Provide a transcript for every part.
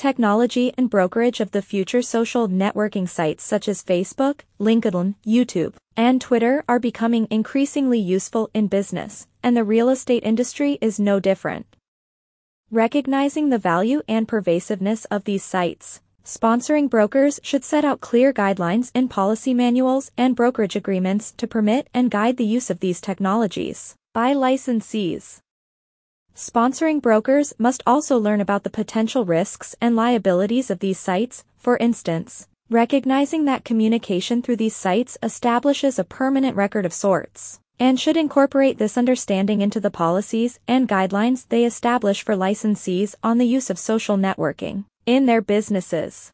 Technology and brokerage of the future. Social networking sites such as Facebook, LinkedIn, YouTube, and Twitter are becoming increasingly useful in business, and the real estate industry is no different. Recognizing the value and pervasiveness of these sites, sponsoring brokers should set out clear guidelines in policy manuals and brokerage agreements to permit and guide the use of these technologies by licensees. Sponsoring brokers must also learn about the potential risks and liabilities of these sites, for instance, recognizing that communication through these sites establishes a permanent record of sorts, and should incorporate this understanding into the policies and guidelines they establish for licensees on the use of social networking in their businesses.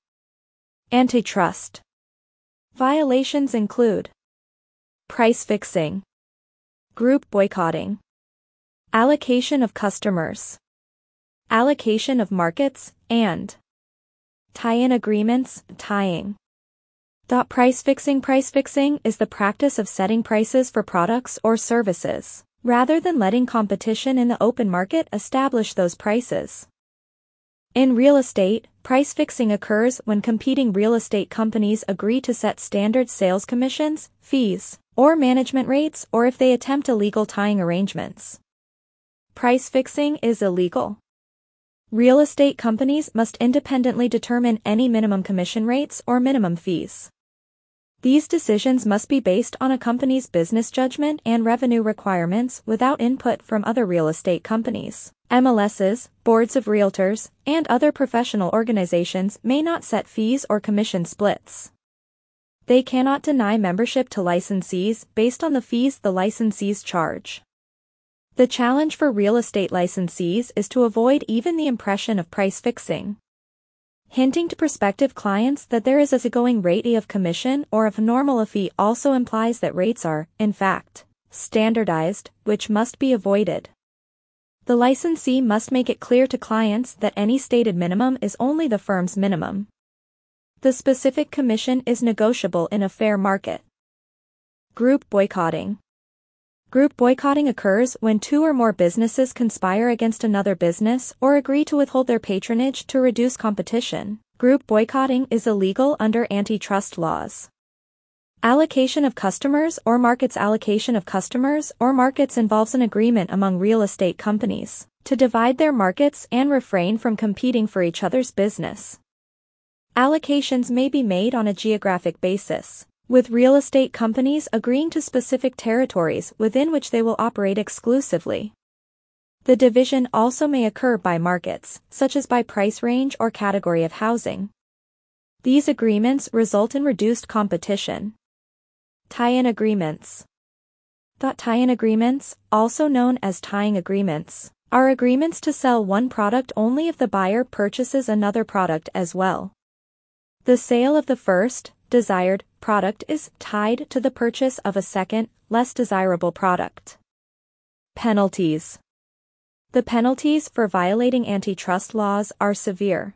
Antitrust violations include price fixing, group boycotting, allocation of customers, allocation of markets, and tie-in agreements. Tying. Price fixing. Price fixing is the practice of setting prices for products or services, rather than letting competition in the open market establish those prices. In real estate, price fixing occurs when competing real estate companies agree to set standard sales commissions, fees, or management rates, or if they attempt illegal tying arrangements. Price fixing is illegal. Real estate companies must independently determine any minimum commission rates or minimum fees. These decisions must be based on a company's business judgment and revenue requirements without input from other real estate companies. MLSs, boards of realtors, and other professional organizations may not set fees or commission splits. They cannot deny membership to licensees based on the fees the licensees charge. The challenge for real estate licensees is to avoid even the impression of price fixing. Hinting to prospective clients that there is a going rate of commission or of normal a fee also implies that rates are, in fact, standardized, which must be avoided. The licensee must make it clear to clients that any stated minimum is only the firm's minimum. The specific commission is negotiable in a fair market. Group boycotting. Group boycotting occurs when two or more businesses conspire against another business or agree to withhold their patronage to reduce competition. Group boycotting is illegal under antitrust laws. Allocation of customers or markets. Allocation of customers or markets involves an agreement among real estate companies to divide their markets and refrain from competing for each other's business. Allocations may be made on a geographic basis, with real estate companies agreeing to specific territories within which they will operate exclusively. The division also may occur by markets, such as by price range or category of housing. These agreements result in reduced competition. Tie-in agreements. Tie-in agreements, also known as tying agreements, are agreements to sell one product only if the buyer purchases another product as well. The sale of the first, desired, product is tied to the purchase of a second, less desirable product. Penalties. The penalties for violating antitrust laws are severe.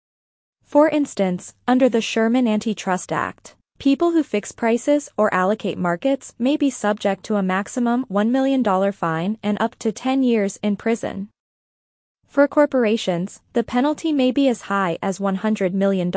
For instance, under the Sherman Antitrust Act, people who fix prices or allocate markets may be subject to a maximum $1 million fine and up to 10 years in prison. For corporations, the penalty may be as high as $100 million.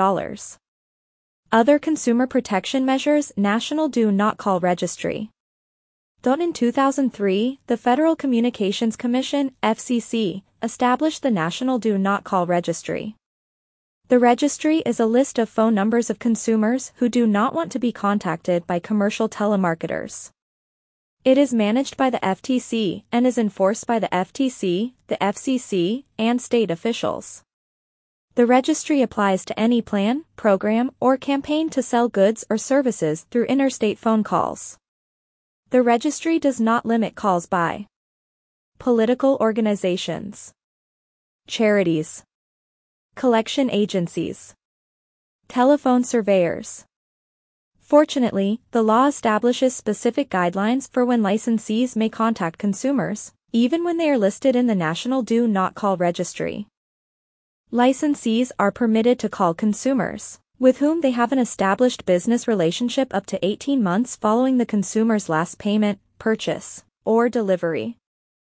Other consumer protection measures. National Do Not Call Registry. In 2003, the Federal Communications Commission, FCC, established the National Do Not Call Registry. The registry is a list of phone numbers of consumers who do not want to be contacted by commercial telemarketers. It is managed by the FTC and is enforced by the FTC, the FCC, and state officials. The registry applies to any plan, program, or campaign to sell goods or services through interstate phone calls. The registry does not limit calls by political organizations, charities, collection agencies, telephone surveyors. Fortunately, the law establishes specific guidelines for when licensees may contact consumers, even when they are listed in the National Do Not Call Registry. Licensees are permitted to call consumers with whom they have an established business relationship up to 18 months following the consumer's last payment, purchase, or delivery.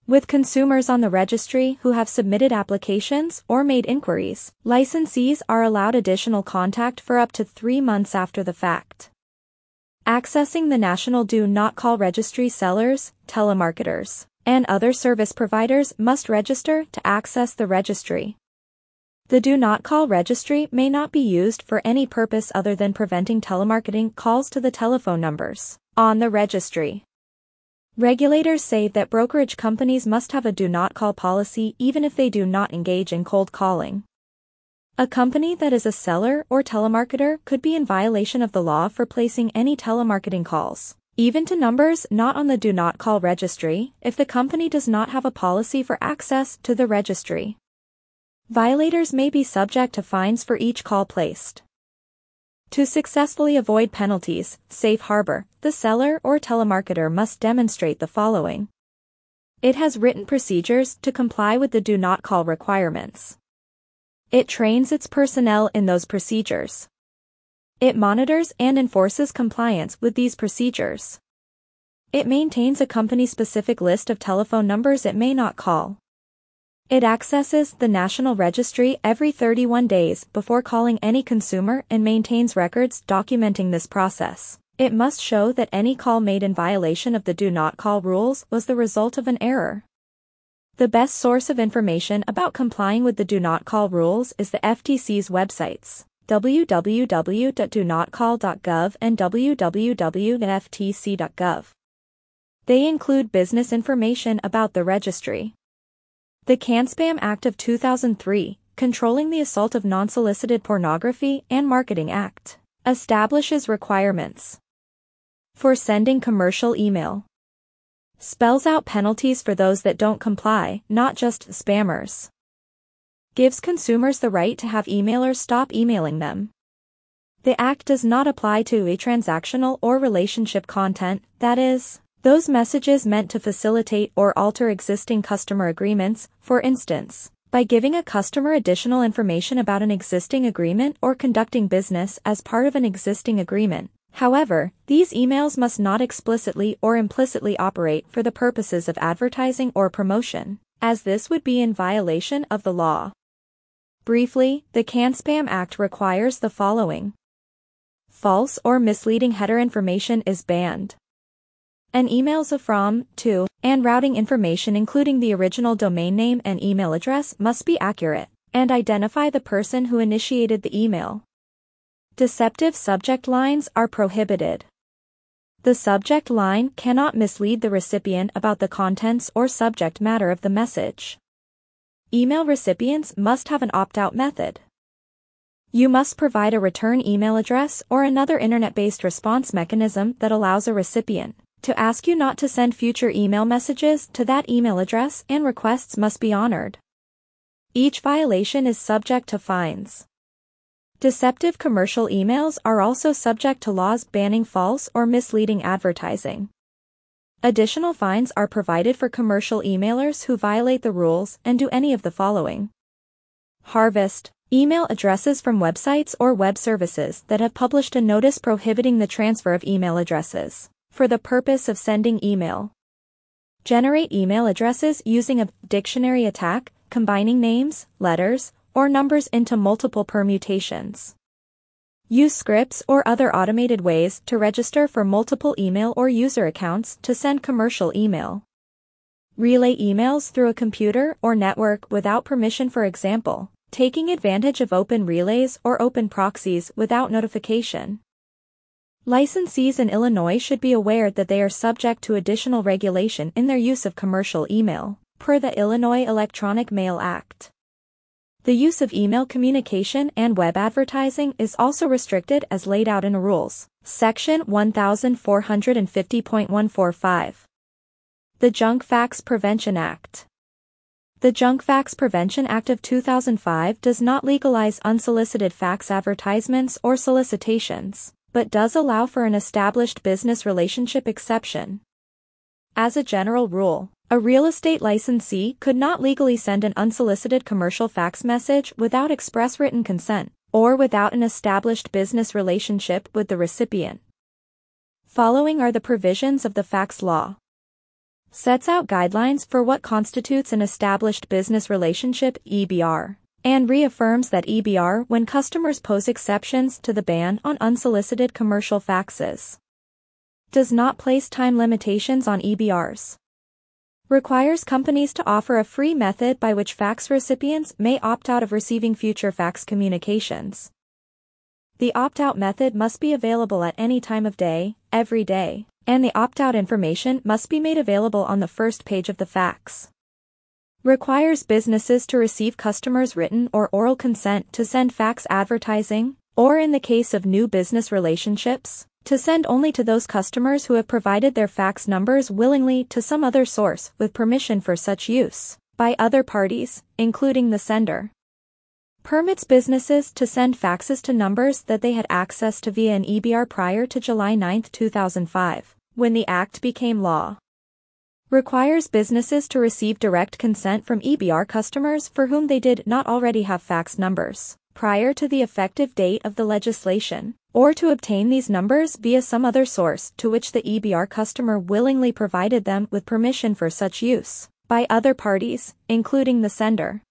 With consumers on the registry who have submitted applications or made inquiries, licensees are allowed additional contact for up to 3 months after the fact. Accessing the National Do Not Call Registry, sellers, telemarketers, and other service providers must register to access the registry. The Do Not Call registry may not be used for any purpose other than preventing telemarketing calls to the telephone numbers on the registry. Regulators say that brokerage companies must have a do not call policy even if they do not engage in cold calling. A company that is a seller or telemarketer could be in violation of the law for placing any telemarketing calls, even to numbers not on the do not call registry, if the company does not have a policy for access to the registry. Violators may be subject to fines for each call placed. To successfully avoid penalties, safe harbor, the seller or telemarketer must demonstrate the following. It has written procedures to comply with the do not call requirements. It trains its personnel in those procedures. It monitors and enforces compliance with these procedures. It maintains a company-specific list of telephone numbers it may not call. It accesses the National Registry every 31 days before calling any consumer and maintains records documenting this process. It must show that any call made in violation of the do not call rules was the result of an error. The best source of information about complying with the do not call rules is the FTC's websites, www.donotcall.gov and www.ftc.gov. They include business information about the registry. The CAN-SPAM Act of 2003, Controlling the Assault of Non-Solicited Pornography and Marketing Act, establishes requirements for sending commercial email. Spells out penalties for those that don't comply, not just spammers. Gives consumers the right to have emailers stop emailing them. The Act does not apply to a transactional or relationship content, that is, those messages meant to facilitate or alter existing customer agreements, for instance, by giving a customer additional information about an existing agreement or conducting business as part of an existing agreement. However, these emails must not explicitly or implicitly operate for the purposes of advertising or promotion, as this would be in violation of the law. Briefly, the CAN-SPAM Act requires the following. False or misleading header information is banned. And emails of from, to, and routing information including the original domain name and email address must be accurate, and identify the person who initiated the email. Deceptive subject lines are prohibited. The subject line cannot mislead the recipient about the contents or subject matter of the message. Email recipients must have an opt-out method. You must provide a return email address or another internet-based response mechanism that allows a recipient to ask you not to send future email messages to that email address, and requests must be honored. Each violation is subject to fines. Deceptive commercial emails are also subject to laws banning false or misleading advertising. Additional fines are provided for commercial emailers who violate the rules and do any of the following. Harvest email addresses from websites or web services that have published a notice prohibiting the transfer of email addresses for the purpose of sending email. Generate email addresses using a dictionary attack, combining names, letters, or numbers into multiple permutations. Use scripts or other automated ways to register for multiple email or user accounts to send commercial email. Relay emails through a computer or network without permission, for example, taking advantage of open relays or open proxies without notification. Licensees in Illinois should be aware that they are subject to additional regulation in their use of commercial email, per the Illinois Electronic Mail Act. The use of email communication and web advertising is also restricted as laid out in rules, Section 1450.145. The Junk Fax Prevention Act. The Junk Fax Prevention Act of 2005 does not legalize unsolicited fax advertisements or solicitations, but does allow for an established business relationship exception. As a general rule, a real estate licensee could not legally send an unsolicited commercial fax message without express written consent, or without an established business relationship with the recipient. Following are the provisions of the fax law. sets out guidelines for what constitutes an established business relationship (EBR), and reaffirms that EBR when customers pose exceptions to the ban on unsolicited commercial faxes. Does not place time limitations on EBRs. Requires companies to offer a free method by which fax recipients may opt out of receiving future fax communications. The opt-out method must be available at any time of day, every day, and the opt-out information must be made available on the first page of the fax. Requires businesses to receive customers' written or oral consent to send fax advertising, or in the case of new business relationships, to send only to those customers who have provided their fax numbers willingly to some other source with permission for such use by other parties, including the sender. Permits businesses to send faxes to numbers that they had access to via an EBR prior to July 9, 2005, when the Act became law. Requires businesses to receive direct consent from EBR customers for whom they did not already have fax numbers prior to the effective date of the legislation, or to obtain these numbers via some other source to which the EBR customer willingly provided them with permission for such use by other parties, including the sender.